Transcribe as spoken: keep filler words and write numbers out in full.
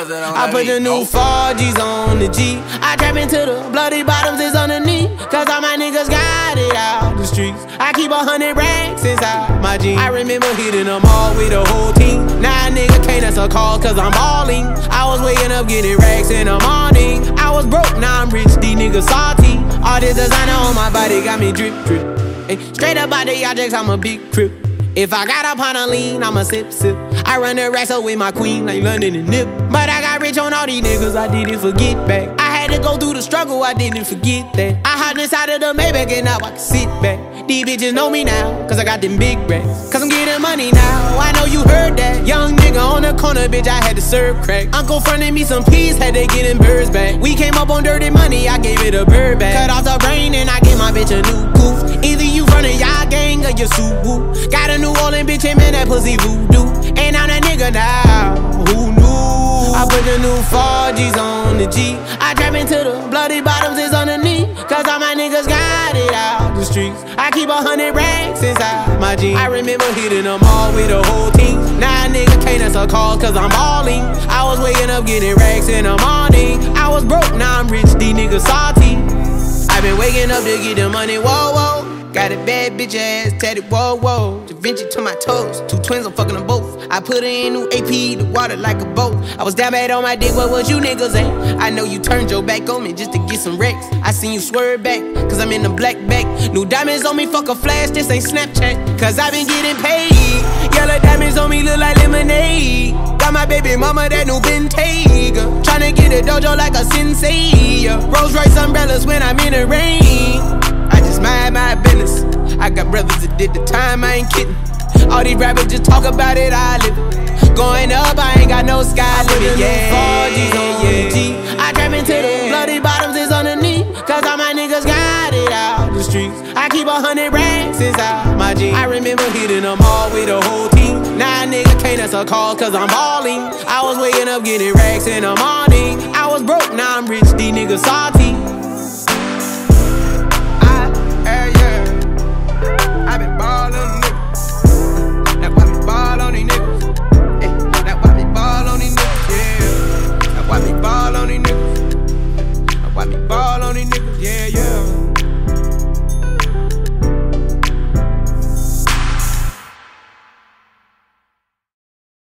I put the new four G's on the G. I trap into the bloody bottoms is underneath. Cause all my niggas got it out the streets. I keep a hundred racks inside my jeans. I remember hitting them all with the whole team. Now a nigga can't answer calls cause I'm balling. I was waking up getting racks in the morning. I was broke, now I'm rich, these niggas salty. All this designer on my body got me drip, drip. Ay, straight up out the objects, I'm a big crip. If I got up on a lean, I'ma sip, sip. I run the racks up with my queen like London and Nip. But I got rich on all these niggas, I didn't forget back. I had to go through the struggle, I didn't forget that. I hopped inside of the Maybach and now I can sit back. These bitches know me now, cause I got them big racks. Cause I'm getting money now, I know you heard that. Young nigga on the corner, bitch, I had to serve crack. Uncle fronted me some peas, had to get them birds back. We came up on dirty money, I gave it a bird back. Cut off the brain and I gave my bitch a new goof. Either you running y'all gang or you Subaru. Got a New Orleans bitch, and man, that pussy voodoo. And I'm that nigga now, who knew? I put the new four G's on the G. I trap into the bloody bottoms is underneath. Cause all my niggas got it out the streets. I keep a hundred racks inside my jeans. I remember hitting them all with the whole team. Now a nigga can't answer calls cause I'm balling. I was waking up getting racks in the morning. I was broke, now I'm rich, these niggas salty. I've been waking up to get the money, whoa, whoa. Got a bad bitch ass tatted, whoa, whoa. Da Vinci to my toes, two twins, I'm fucking them both. I put her in new A P, the water like a boat. I was down bad on my dick, what was you niggas at? I know you turned your back on me just to get some wrecks. I seen you swerve back, cause I'm in the black back. New diamonds on me, fuck a flash, this ain't Snapchat. Cause I been getting paid. Yellow diamonds on me look like lemonade. Got my baby mama that new Bentayga. Tryna get a dojo like a sensei. Rolls Royce umbrellas when I'm in the rain. I just mind my business. I got brothers that did the time, I ain't kidding. All these rappers just talk about it, I live it. Going up, I ain't got no sky limit. Yeah, four G's on the G. I trap into the bloody bottoms is underneath. Cause all my niggas got it out the streets. I keep a hundred racks inside my jeans. I remember hitting them all with the whole team. Now a nigga can't answer calls cause I'm balling. I was waking up getting racks in the morning. I was broke, now I'm rich, these niggas salty.